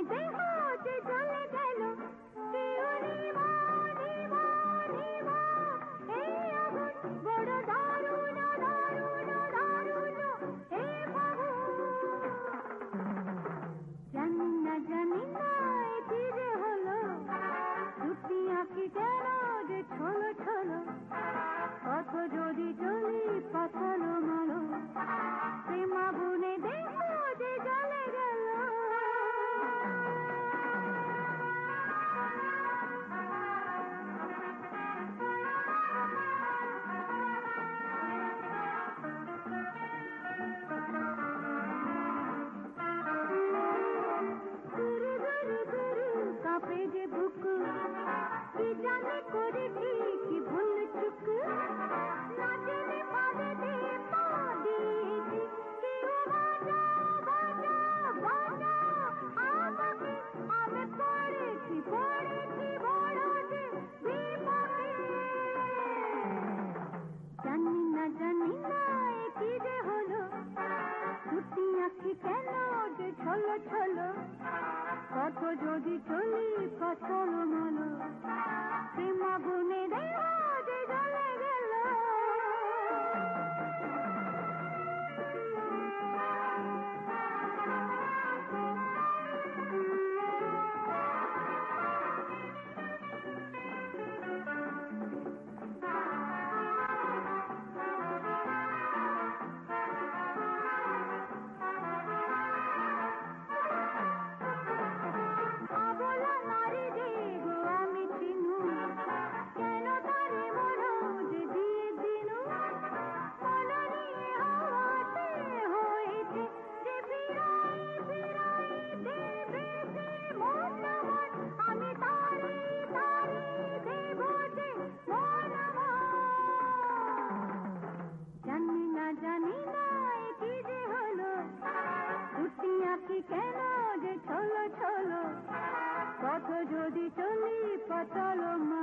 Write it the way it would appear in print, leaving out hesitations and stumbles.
দেহ যে চলে গেল কেউ নিবা নিবা নিবা এই আগুন বড় দারুণ দারুণ দারুণ হে ফাগুন জানি না কি যে হলো দুটি আঁকি কেন যে ছলো ছলো কত যদি চলি পাতালো মালো প্রেম আগুনে দেহ যে জ্বলে গেল কাঁপে যে বুক কি জানে করেছি কি ভুল চুক না জেনে পারে দে পা দিয়েছি কেউ বাঁচা বাঁচা বাঁচা আমাকে আমি পড়েছি বড় যে বিপাকে জানি না কি যে হলো দুটি আঁখি কেন যে ছলো ছলো কত যদি চলি পাছল মালো প্রেম আগুনে দেহ যে জ্বলে গেল জানি না কি যে হলো দুটি আঁকি কেন যে ছলো ছলো কত যদি চলি পাতালো মা